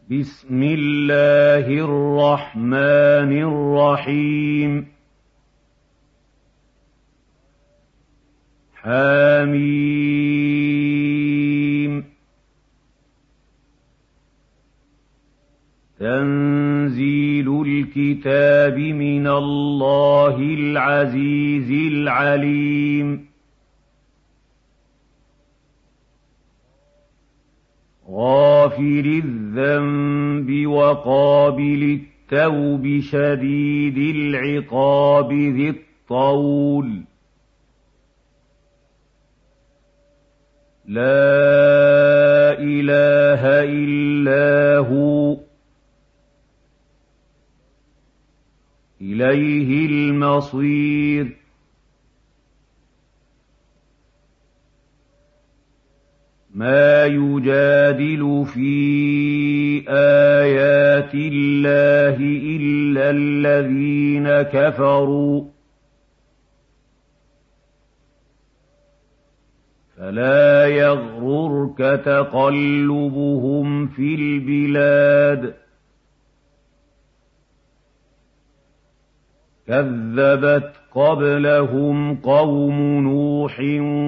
بسم الله الرحمن الرحيم حم تنزيل الكتاب من الله العزيز العليم غافر الذنب وقابل التوب شديد العقاب ذي الطول لا إله إلا هو إليه المصير ما يجادل في آيات الله إلا الذين كفروا فلا يغررك تقلبهم في البلاد كذبت قبلهم قوم نوح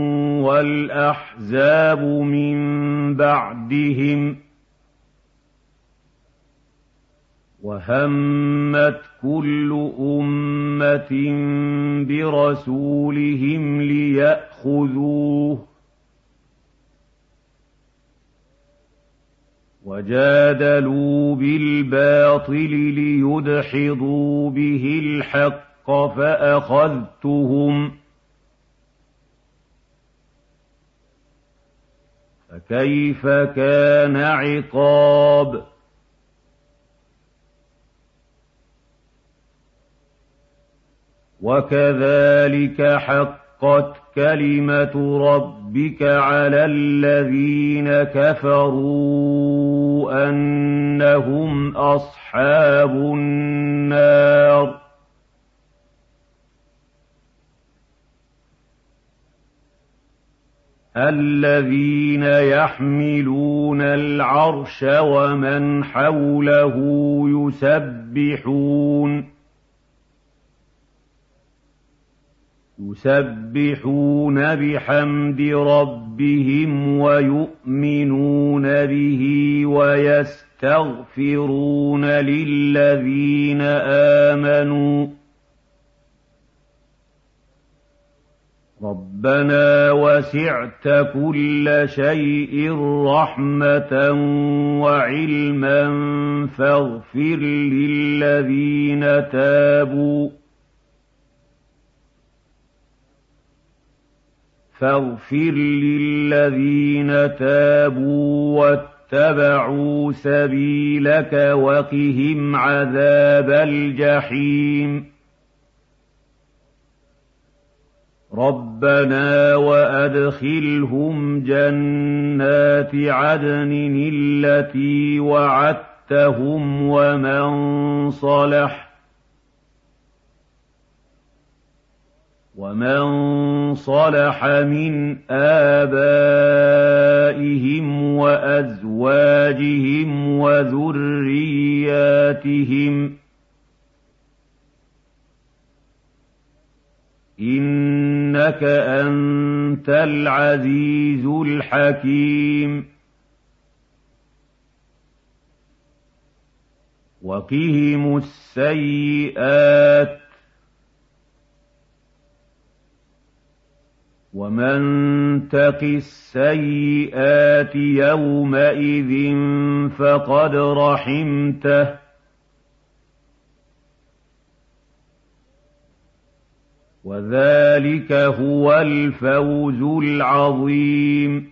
والأحزاب من بعدهم وهمت كل أمة برسولهم ليأخذوه وجادلوا بالباطل ليدحضوا به الحق فأخذتهم فكيف كان عقاب وكذلك حقت كلمة ربك على الذين كفروا أنهم أصحاب النار الذين يحملون العرش ومن حوله يسبحون بحمد ربهم ويؤمنون به ويستغفرون للذين آمنوا ربنا وسعت كل شيء رحمة وعلما فاغفر للذين تابوا واتبعوا سبيلك وقهم عذاب الجحيم ربنا وأدخلهم جنات عدن التي وعدتهم ومن صلح من آبائهم وأزواجهم وذرياتهم إنك أنت العزيز الحكيم وقهم السيئات ومن تق السيئات يومئذ فقد رحمته وذلك هو الفوز العظيم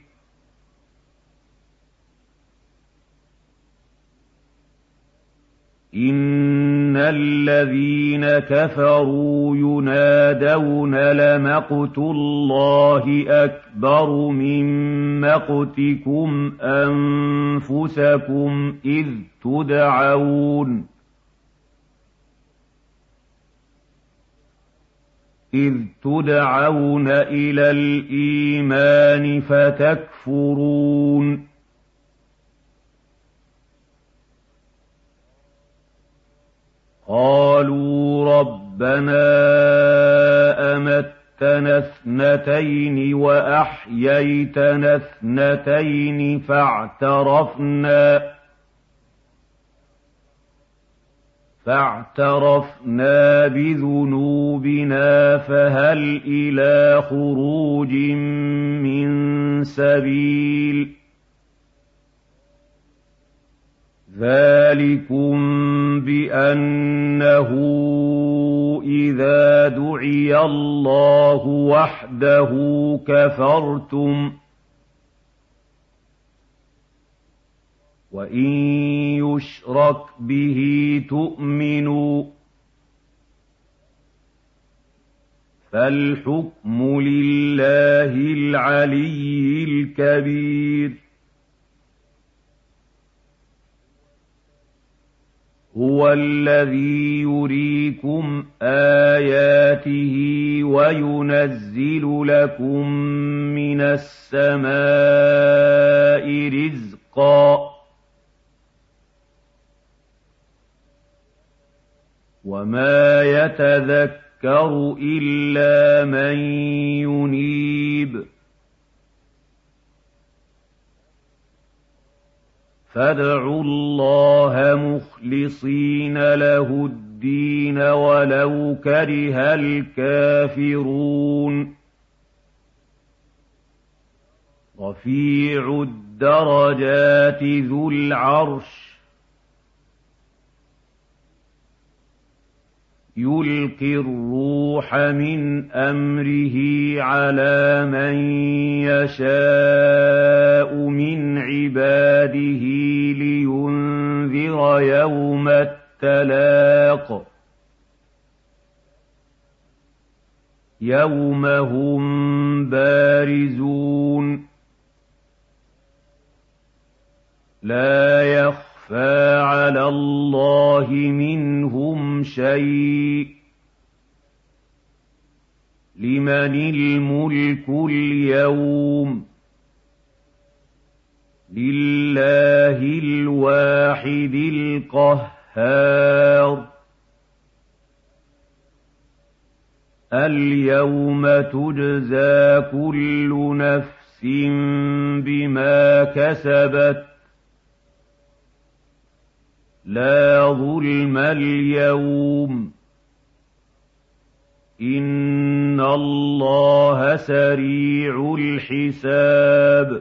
إن الذين كفروا ينادون لمقت الله أكبر من مقتكم أنفسكم إذ تدعون إلى الإيمان فتكفرون قالوا ربنا أمتنا اثنتين وأحييتنا اثنتين فاعترفنا بذنوبنا فهل إلى خروج من سبيل ذلكم بأنه إذا دعي الله وحده كفرتم وإن يشرك به تؤمنوا فالحكم لله العلي الكبير هو الذي يريكم آياته وينزل لكم من السماء رزقا وما يتذكر إلا من ينيب فادعوا الله مخلصين له الدين ولو كره الكافرون رفيع الدرجات ذو العرش يلقي الروح من أمره على من يشاء من عباده لينذر يوم التلاق يوم هم بارزون لا يخفى على الله منهم شيء لمن الملك اليوم لله الواحد القهار اليوم تجزى كل نفس بما كسبت لا ظلم اليوم إن الله سريع الحساب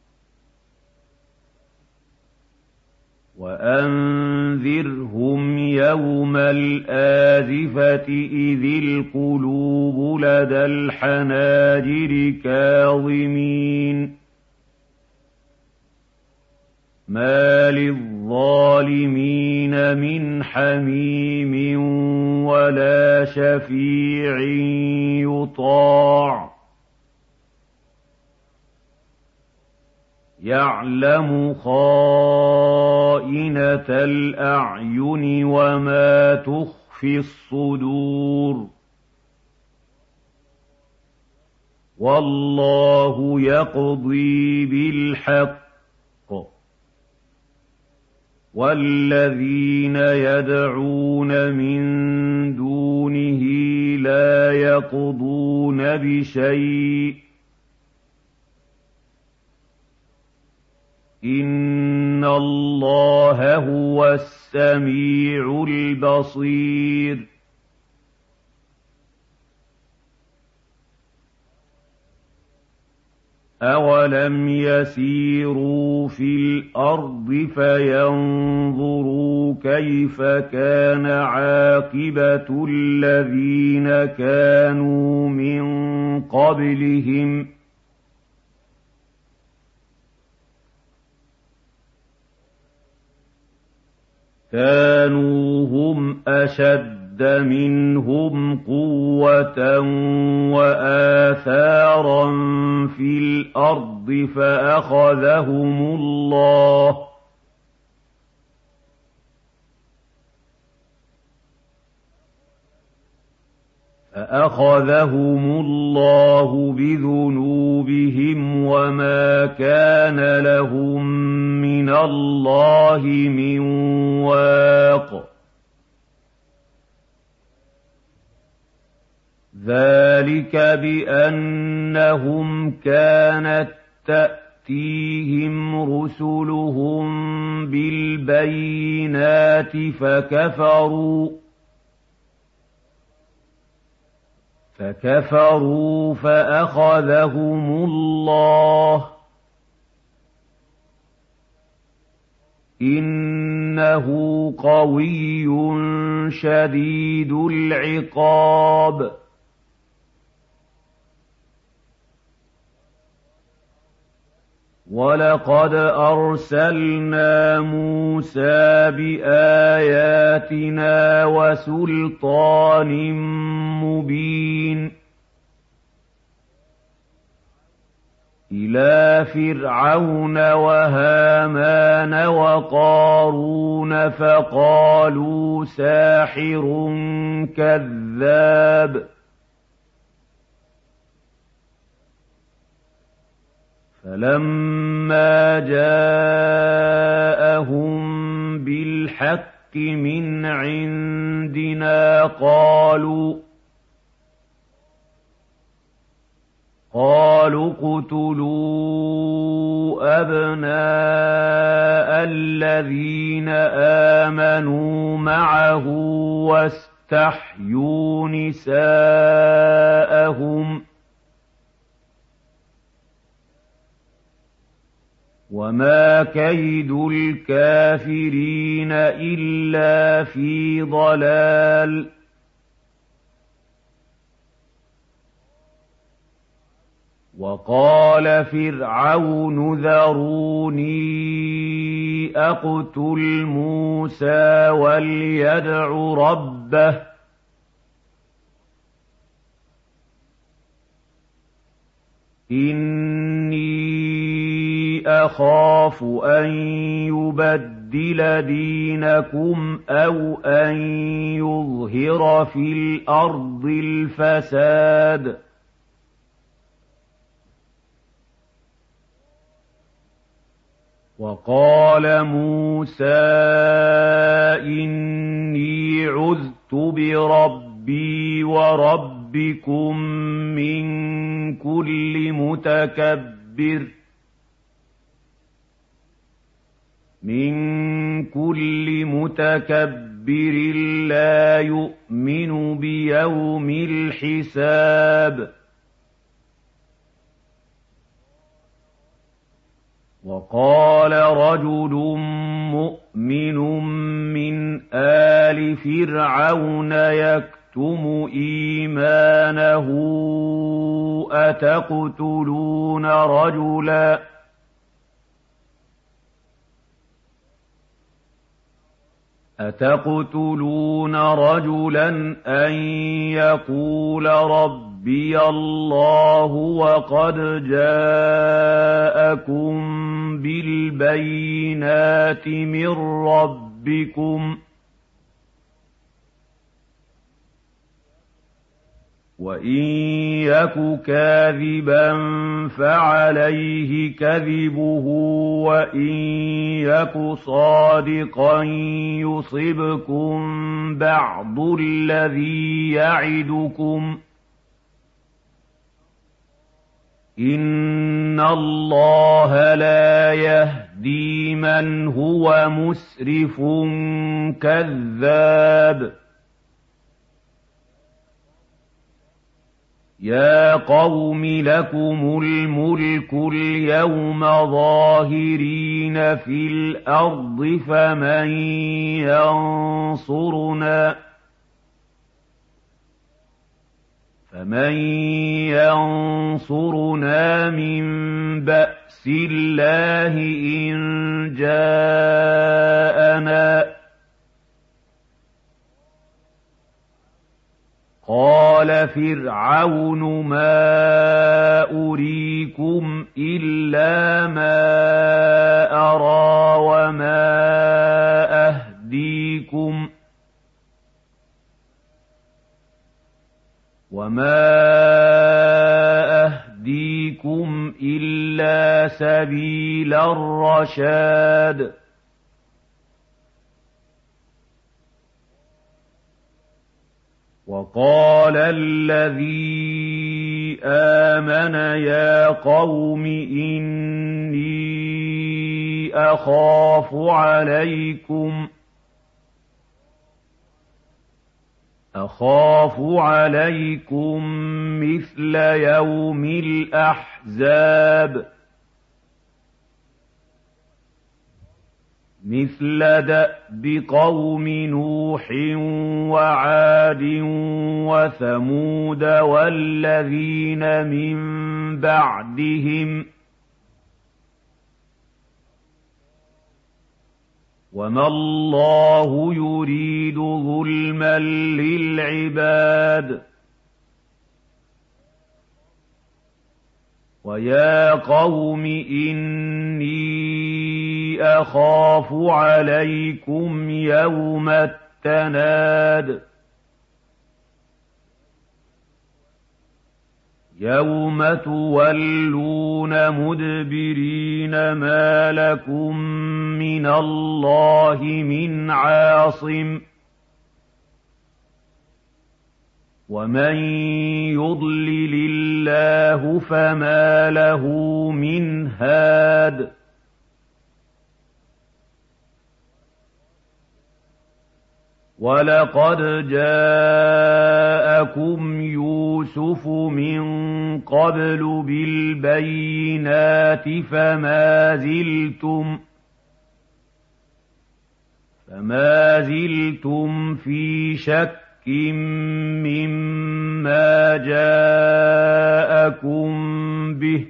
وأنذرهم يوم الآزفة إذ القلوب لدى الحناجر كاظمين ما للظالمين من حميم ولا شفيع يطاع يعلم خائنة الأعين وما تخفي الصدور والله يقضي بالحق والذين يدعون من دونه لا يقضون بشيء إن الله هو السميع البصير أَوَلَمْ يَسِيرُوا فِي الْأَرْضِ فَيَنظُرُوا كَيْفَ كَانَ عَاقِبَةُ الَّذِينَ كَانُوا مِن قَبْلِهِمْ كَانُوا هُمْ أَشَدَّ منهم قوة وآثارا في الأرض فأخذهم الله بذنوبهم وما كان لهم من الله من واق ذلك بأنهم كانت تأتيهم رسلهم بالبينات فكفروا فأخذهم الله إنه قوي شديد العقاب ولقد أرسلنا موسى بآياتنا وسلطان مبين إلى فرعون وهامان وقارون فقالوا ساحر كذاب فلما جاءهم بالحق من عندنا قالوا اقتلوا أبناء الذين آمنوا معه واستحيوا نساءهم وما كيد الكافرين إلا في ضلال وقال فرعون ذروني أقتل موسى وليدع ربه إني أخاف أن يبدل دينكم أو أن يظهر في الأرض الفساد وقال موسى إني عذت بربي وربكم من كل متكبر لا يؤمن بيوم الحساب وقال رجل مؤمن من آل فرعون يكتم إيمانه أتقتلون رجلا أن يقول ربي الله وقد جاءكم بالبينات من ربكم وإن يك كاذبا فعليه كذبه وإن يك صادقا يصبكم بعض الذي يعدكم إن الله لا يهدي من هو مسرف كذاب يا قوم لكم الملك اليوم ظاهرين في الأرض فمن ينصرنا من بأس الله إن جاءنا قال فرعون ما أريكم إلا ما أرى وما أهديكم إلا سبيل الرشاد وقال الذي آمن يا قوم إني أخاف عليكم مثل يوم الأحزاب مثل دأب قوم نوح وعاد وثمود والذين من بعدهم وما الله يريد ظلما للعباد ويا قوم إني أخاف عليكم يوم التناد يوم تولون مدبرين ما لكم من الله من عاصم ومن يضلل الله فما له من هاد ولقد جاءكم يوسف من قبل بالبينات فما زلتم في شك مما جاءكم به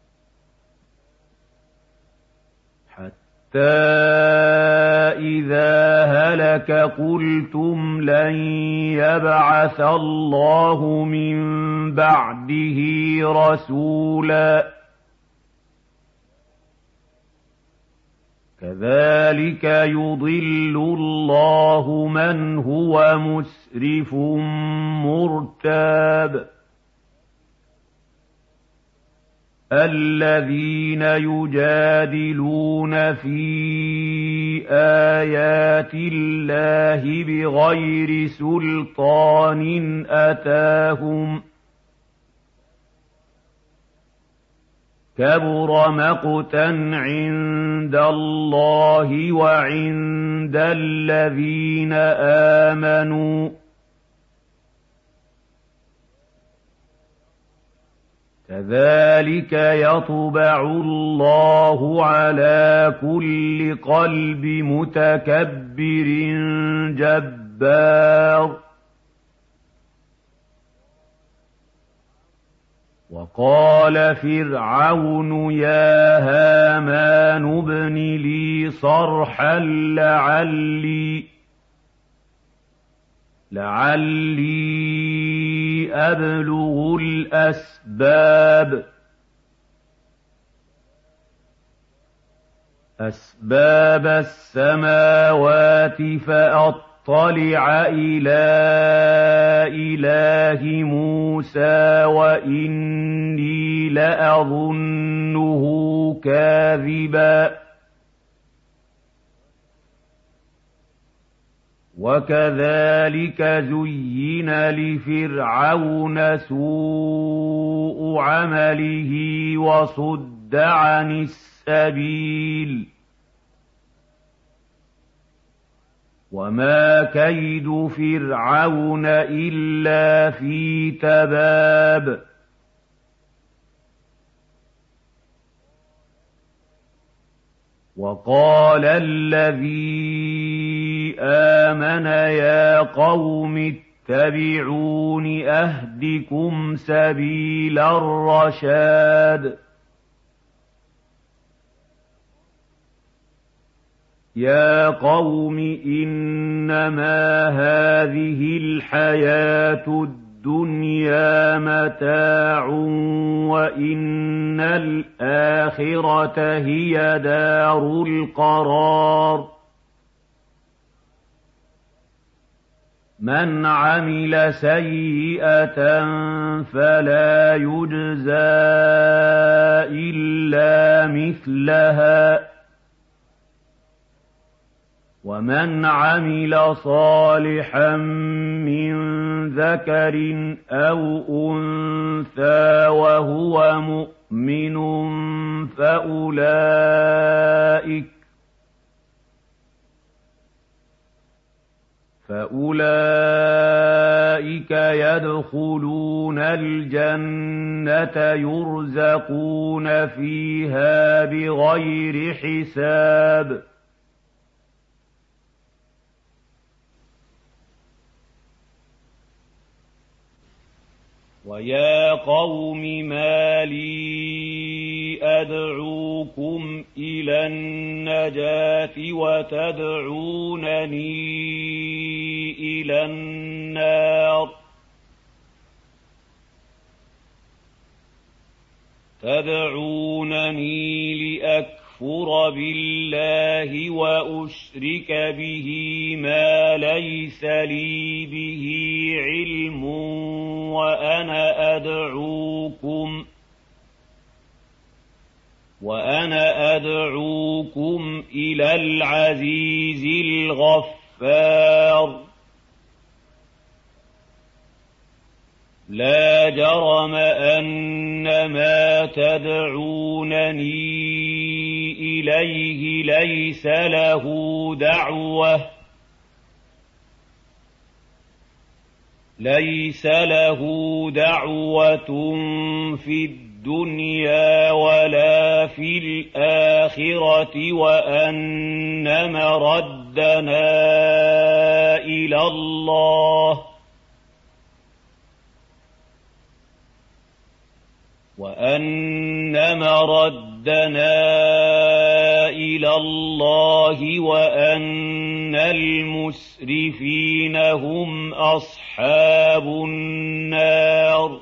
حتى إذا هلك قلتم لن يبعث الله من بعده رسولا كذلك يضل الله من هو مسرف مرتاب الذين يجادلون في آيات الله بغير سلطان أتاهم كبر مقتا عند الله وعند الذين آمنوا كذلك يطبع الله على كل قلب متكبر جبار وقال فرعون يا هامان ابن لي صرحا لعلي أبلغ أسباب السماوات فأطلع إلى إله موسى وإني لأظنه كاذبا وكذلك زين لفرعون سوء عمله وصد عن السبيل وما كيد فرعون إلا في تباب وقال الذي آمن يا قوم اتبعون أهدكم سبيل الرشاد يا قوم إنما هذه الحياة الدنيا متاع وإن الآخرة هي دار القرار من عمل سيئة فلا يجزى إلا مثلها ومن عمل صالحا من ذكر أو أنثى وهو مؤمن فأولئك يدخلون الجنة يرزقون فيها بغير حساب ويا قوم ما لي أدعوكم إلى النجاة وتدعونني إلى النار تدعونني لأكفر بالله وأشرك به ما ليس لي به علم وأنا أدعوكم إلى العزيز الغفار لا جرم أن ما تدعونني إليه ليس له دعوة في الدنيا ولا في الآخرة وأن مردنا إلى الله وأن المسرفين هم أصحاب النار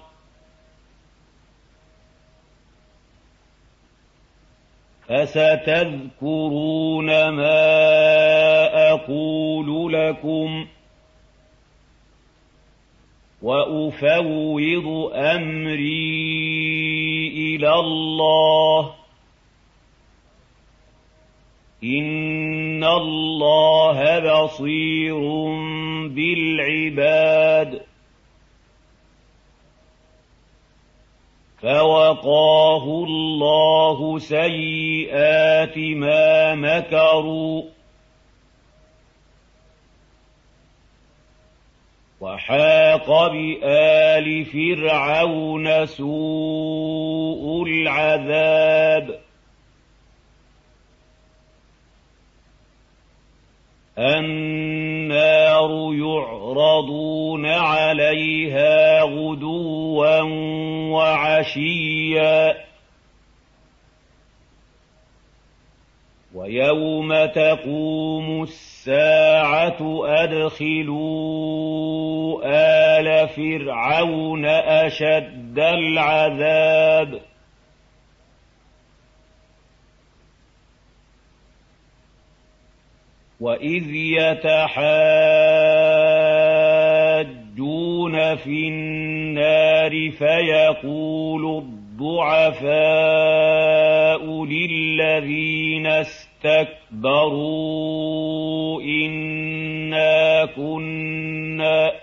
فستذكرون ما أقول لكم وأفوض أمري إلى الله إن الله بصير بالعباد فوقاه الله سيئات ما مكروا وحاق بآل فرعون سوء العذاب النار يعرضون عليها غدوا وعشيا ويوم تقوم الساعة أدخلوا آل فرعون أشد العذاب وإذ يتحاجون في النار فيقول الضعفاء للذين استكبروا إنا كنا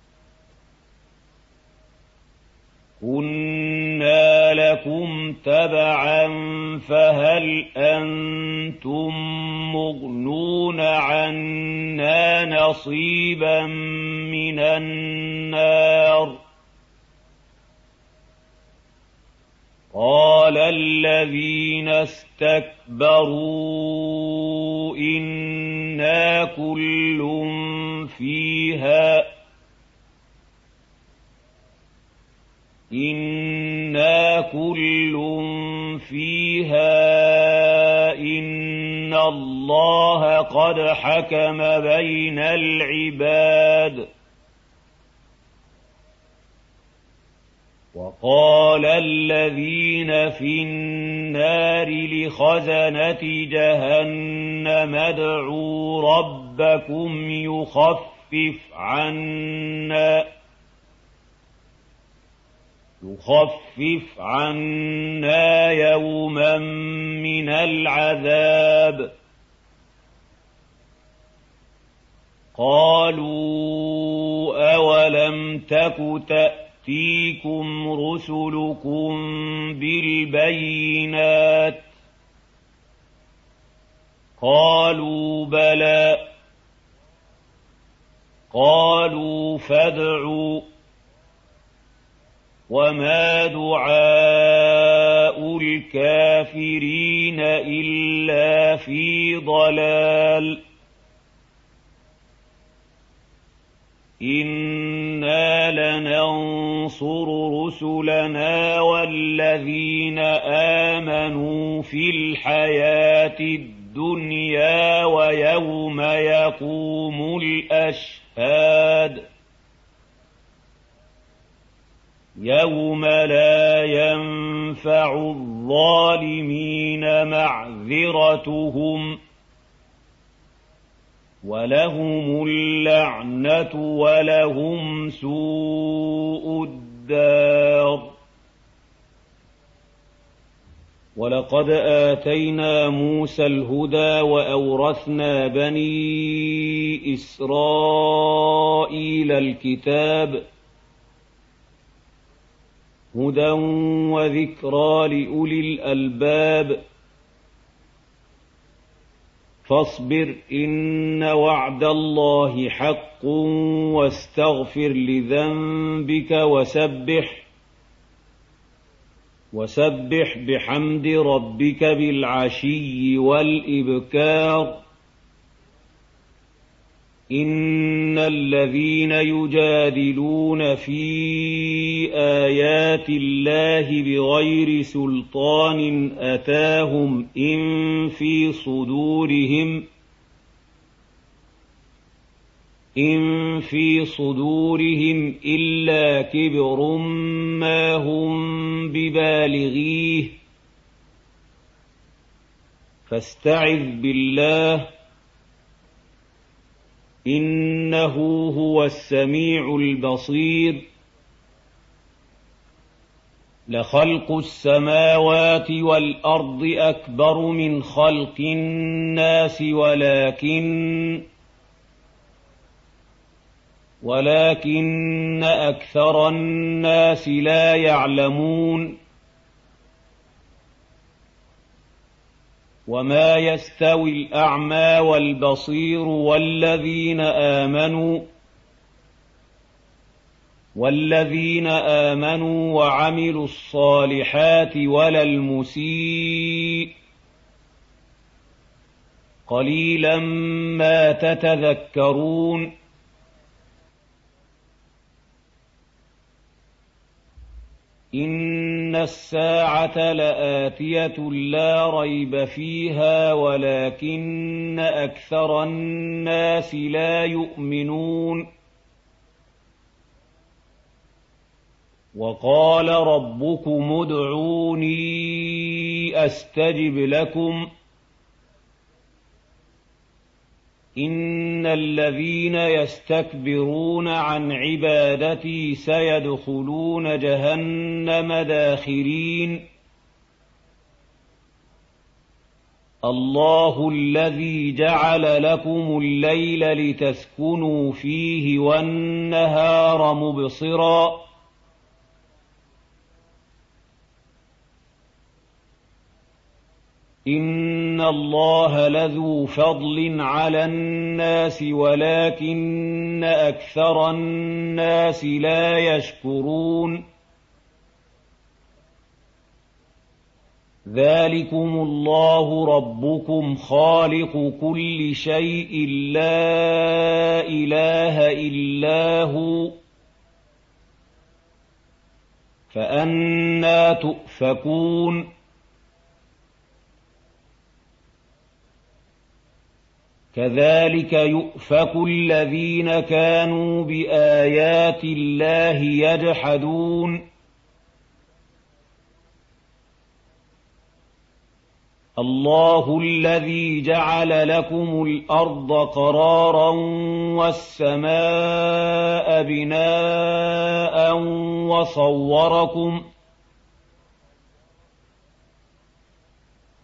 لكم تبعا فهل أنتم مغنون عنا نصيبا من النار قال الذين استكبروا إنا كل فيها إن الله قد حكم بين العباد وقال الذين في النار لخزنة جهنم ادعوا ربكم يخفف عنا يوما من العذاب قالوا أولم تك تأتيكم رسلكم بالبينات قالوا بلى قالوا فادعوا وما دعاء الكافرين إلا في ضلال إنا لننصر رسلنا والذين آمنوا في الحياة الدنيا ويوم يقوم الأشهاد يوم لا ينفع الظالمين معذرتهم ولهم اللعنة ولهم سوء الدار ولقد آتينا موسى الهدى وأورثنا بني إسرائيل الكتاب هدى وذكرى لأولي الألباب فاصبر إن وعد الله حق واستغفر لذنبك وسبح بحمد ربك بالعشي والإبكار إن الذين يجادلون في آيات الله بغير سلطان أتاهم إن في صدورهم إلا كبر ما هم ببالغيه فاستعذ بالله إنه هو السميع البصير لخلق السماوات والأرض أكبر من خلق الناس ولكن أكثر الناس لا يعلمون وما يستوي الأعمى والبصير والذين آمنوا وعملوا الصالحات ولا المسيء قليلا ما تتذكرون إن الساعة لآتية لا ريب فيها ولكن أكثر الناس لا يؤمنون وقال ربكم ادعوني أستجب لكم إن الذين يستكبرون عن عبادتي سيدخلون جهنم داخرين الله الذي جعل لكم الليل لتسكنوا فيه والنهار مبصرا إن الله لذو فضل على الناس ولكن أكثر الناس لا يشكرون ذلكم الله ربكم خالق كل شيء لا إله إلا هو فأنى تؤفكون كذلك يؤفك الذين كانوا بآيات الله يجحدون الله الذي جعل لكم الأرض قرارا والسماء بناء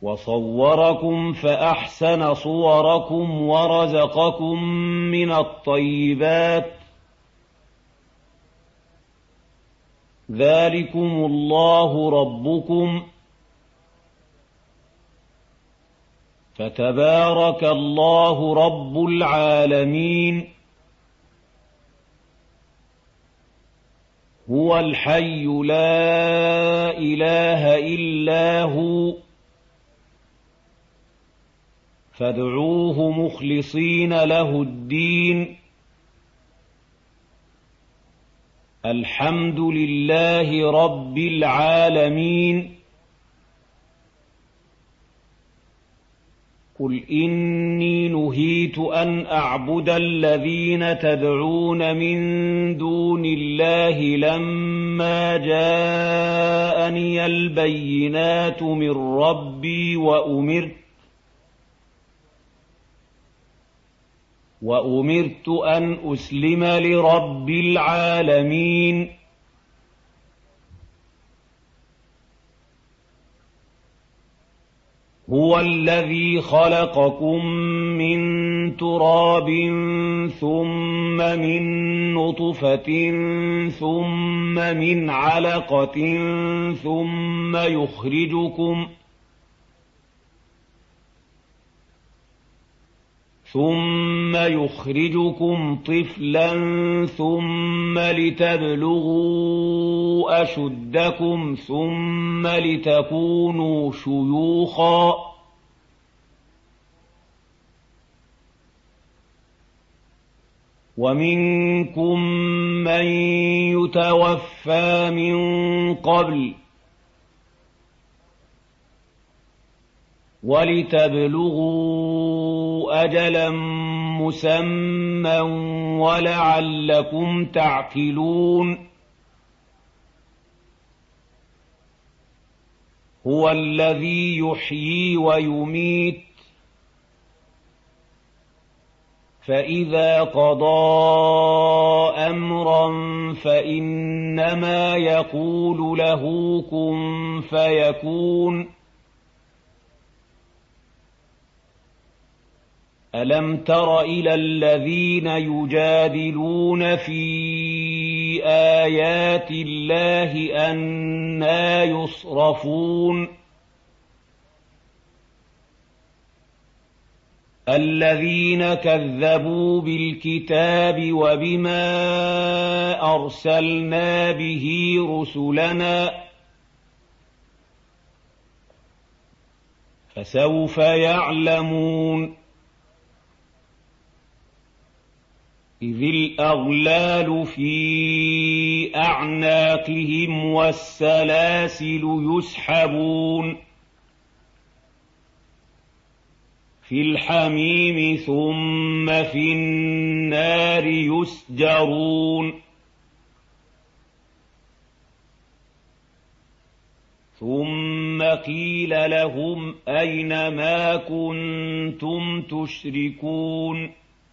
وصوركم فأحسن صوركم ورزقكم من الطيبات ذلكم الله ربكم فتبارك الله رب العالمين هو الحي لا إله إلا هو فادعوه مخلصين له الدين الحمد لله رب العالمين قل إني نهيت أن أعبد الذين تدعون من دون الله لما جاءني البينات من ربي وأمرت أن أسلم لرب العالمين هو الذي خلقكم من تراب ثم من نطفة ثم من علقة ثم يخرجكم طفلا ثم لتبلغوا أشدكم ثم لتكونوا شيوخا ومنكم من يتوفى من قبل ولتبلغوا أجلا مسمى ولعلكم تعقلون هو الذي يحيي ويميت فإذا قضى أمرا فإنما يقول له كن فيكون ألم تر إلى الذين يجادلون في آيات الله أنى يصرفون الذين كذبوا بالكتاب وبما أرسلنا به رسلنا فسوف يعلمون إذ الأغلال في أعناقهم والسلاسل يسحبون في الحميم ثم في النار يسجرون ثم قيل لهم أين ما كنتم تشركون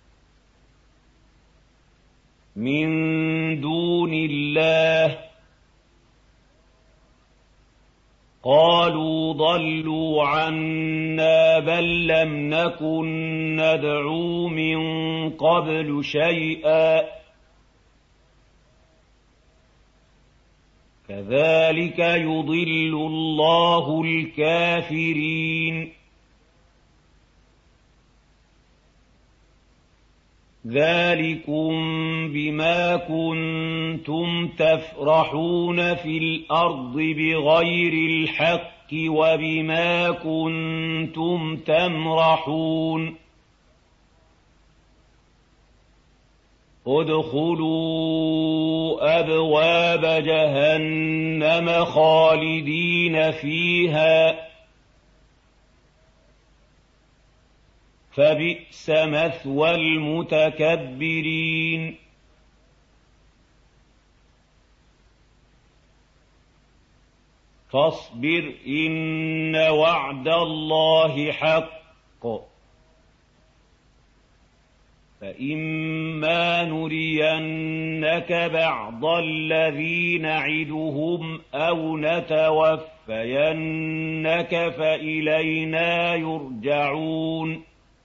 من دون الله قالوا ضلوا عنا بل لم نكن ندعو من قبل شيئا كذلك يضل الله الكافرين ذلكم بما كنتم تفرحون في الأرض بغير الحق وبما كنتم تمرحون ادخلوا أبواب جهنم خالدين فيها فبئس مثوى المتكبرين فاصبر إن وعد الله حق فإما نرينك بعض الذي نعدهم أو نتوفينك لَنَتَوَفَّيَنَّكَ فَإِلَيْنَا يُرْجَعُونَ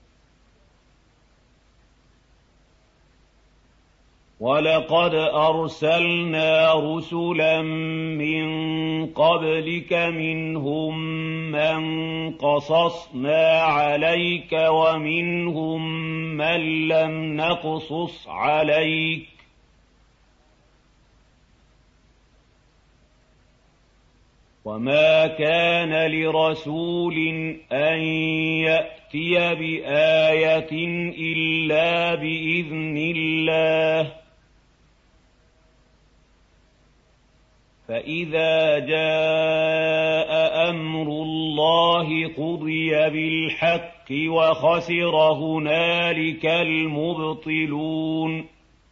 وَلَقَدْ أَرْسَلْنَا رُسُلًا مِّن قَبْلِكَ مِنْهُم مَّن قَصَصْنَا عَلَيْكَ وَمِنْهُم مَّن لَّمْ نَقْصُصْ عَلَيْكَ وَمَا كَانَ لِرَسُولٍ أَن يَأْتِيَ بِآيَةٍ إِلَّا بِإِذْنِ اللَّهِ فَإِذَا جَاءَ أَمْرُ اللَّهِ قُضِيَ بِالْحَقِّ وَخَسِرَ هُنَالِكَ الْمُبْطِلُونَ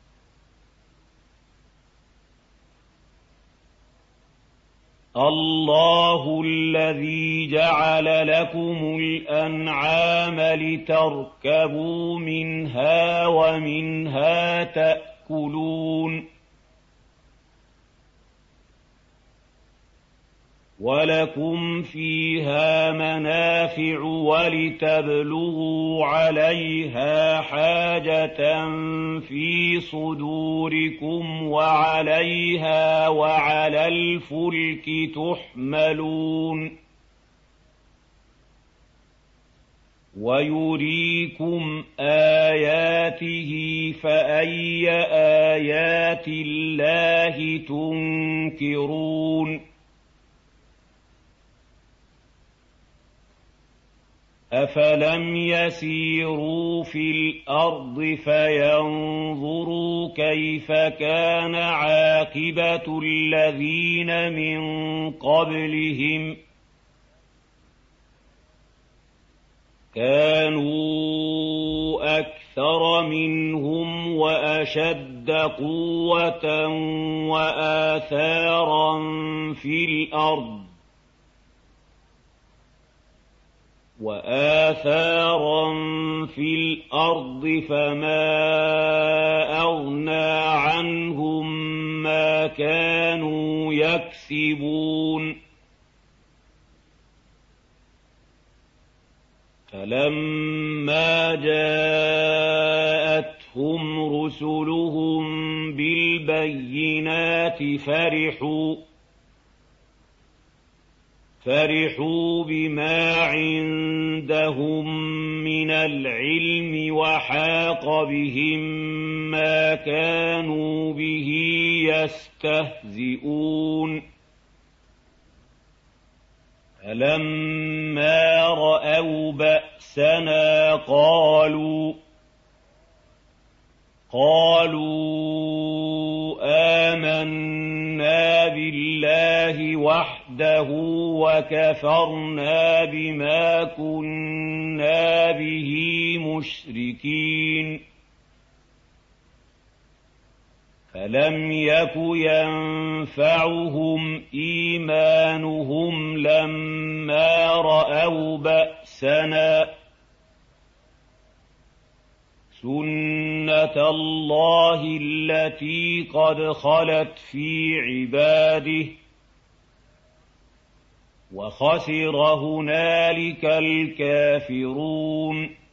اللَّهُ الَّذِي جَعَلَ لَكُمُ الْأَنْعَامَ لِتَرْكَبُوا مِنْهَا وَمِنْهَا تَأْكُلُونَ وَلَكُمْ فِيهَا مَنَافِعُ وَلِتَبْلُغُوا عَلَيْهَا حَاجَةً فِي صُدُورِكُمْ وَعَلَيْهَا وَعَلَى الْفُلْكِ تُحْمَلُونَ وَيُرِيكُمْ آيَاتِهِ فَأَيَّ آيَاتِ اللَّهِ تُنكِرُونَ أَفَلَمْ يَسِيرُوا فِي الْأَرْضِ فَيَنظُرُوا كَيْفَ كَانَ عَاقِبَةُ الَّذِينَ مِن قَبْلِهِمْ كَانُوا أَكْثَرَ مِنْهُمْ وَأَشَدَّ قُوَّةً وَآثَارًا في الْأَرْضِ فَمَا أَغْنَىٰ عَنْهُم مَّا كَانُوا يَكْسِبُونَ فَلَمَّا جَاءَتْهُمْ رُسُلُهُم بِالْبَيِّنَاتِ فَرِحُوا بِمَا عِندَهُم مِّنَ الْعِلْمِ وَحَاقَ بِهِم مَّا كَانُوا بِهِ يَسْتَهْزِئُونَ فَلَمَّا رَأَوْا بَأْسَنَا قَالُوا آمَنَّا بِاللَّهِ وَحْدَهُ وَكَفَرْنَا بِمَا كُنَّا بِهِ مُشْرِكِينَ فَلَمْ يَكُ يَنفَعُهُمْ إِيمَانُهُمْ لَمَّا رَأَوْا بَأْسَنَا سُنَّتَ اللَّهِ الَّتِي قَدْ خَلَتْ فِي عِبَادِهِ وَخَسِرَ هُنَالِكَ الْكَافِرُونَ